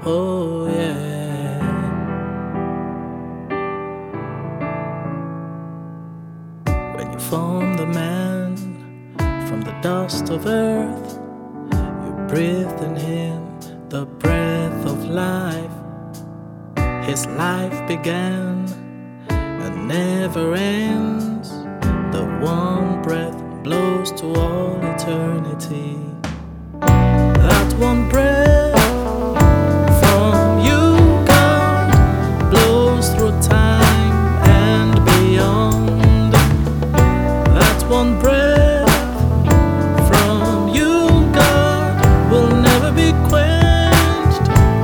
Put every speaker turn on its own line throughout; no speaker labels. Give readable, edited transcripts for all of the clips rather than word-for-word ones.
Oh yeah. When you formed the man from the dust of earth, you breathed in him the breath of life. His life began and never ends. The one breath blows to all eternity. That one breath from you, God, blows through time and beyond. That one breath from you, God, will never be quenched.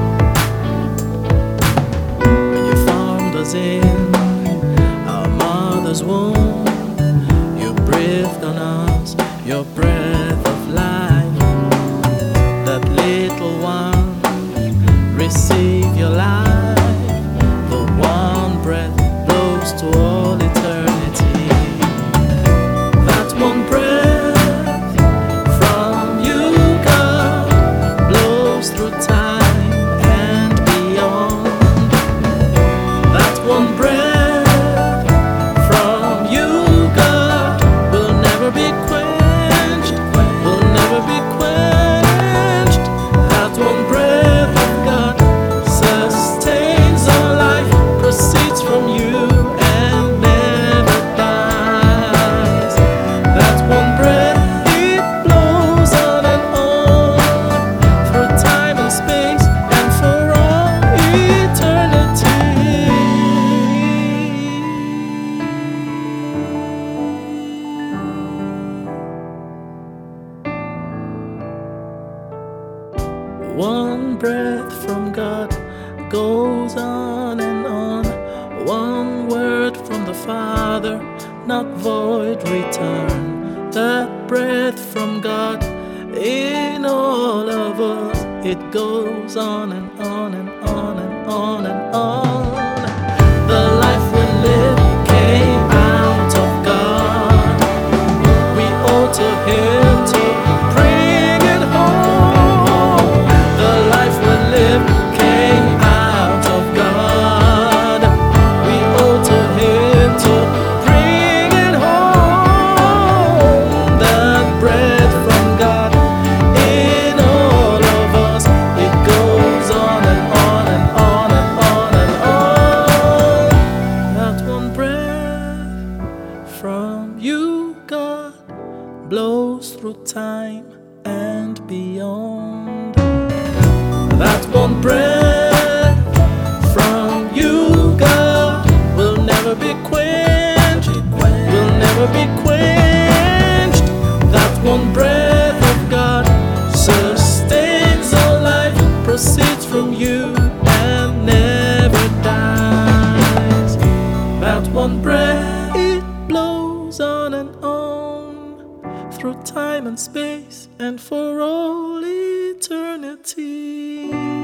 When you formed us in our mother's womb, you breathed on us your breath of life. That little one, receive your life. The one breath blows to all eternity. That one breath from you, God, blows through time and beyond. That one breath from you, God, will never be quenched, will never be quenched. That one breath of God sustains our life, proceeds from you and never dies. That one breath, it blows on and on through time and space and for all eternity. One breath from God goes on and on. One word from the Father, not void return. That breath from God in all of us, it goes on and on and on and on and on. The life we live came out of God. We owe to Him to bring it home. The life we live came out of God. We owe to Him to bring it home. That breath from God in all of us, it goes on and on and on and on and on. That one breath from you, God, blows through time and beyond. That one breath from you, God, will never be quenched, will never be quenched. That one breath of God sustains our life, proceeds from you and never dies. That one breath, it blows on and on through time and space and for all eternity.